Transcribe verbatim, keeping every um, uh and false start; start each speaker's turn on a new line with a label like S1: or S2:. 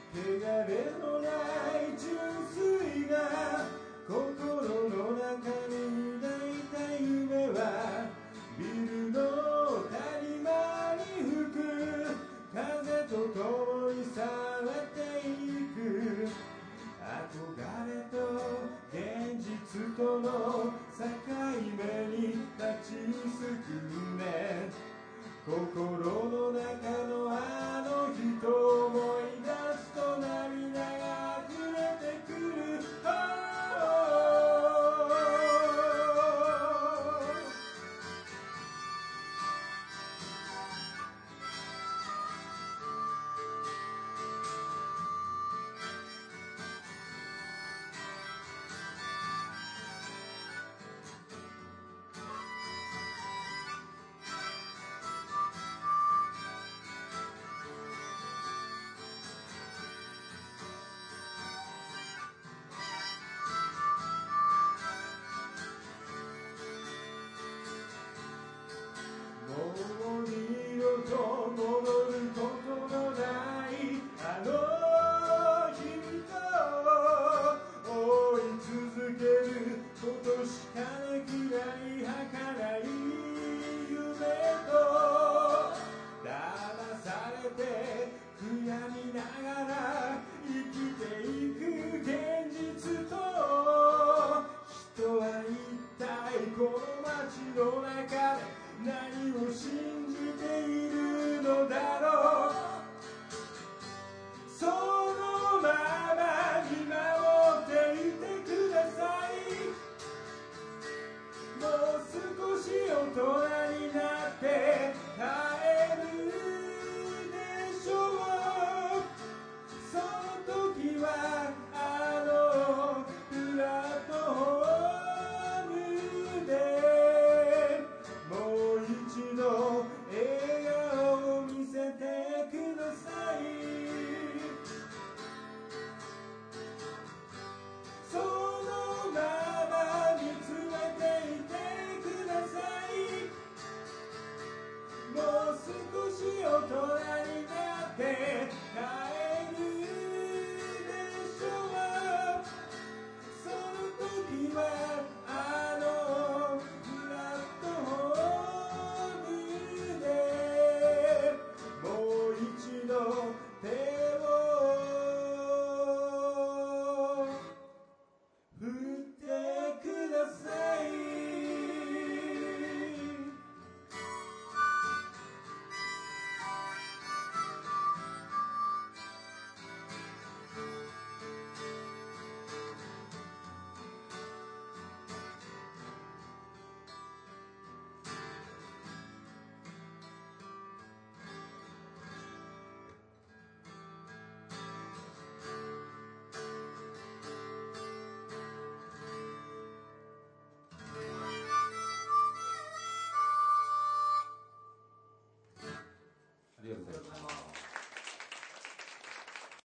S1: 汚れのない純粋な心の中に抱いた夢はビルの谷間に吹く風と共に去っていく憧れと現実との境目に立ちすくんで心の中のあの人を思い出すと涙が溢れてくる、もう二度と戻ることのないあの日と追い続けることしかできない儚い夢と騙されて悔やみながら生きていく現実と人は一体この街の中で何を信じているのだろうそのまま見守っていてくださいもう少し大人になって帰るでしょうその時はあのプラットフォームでもう一度笑顔を見せてくださいそのまま見つめていてくださいもう少し大人になって帰るでしょうその時はあのプラットフォームでもう一度手を振ってくださいありがとうございます。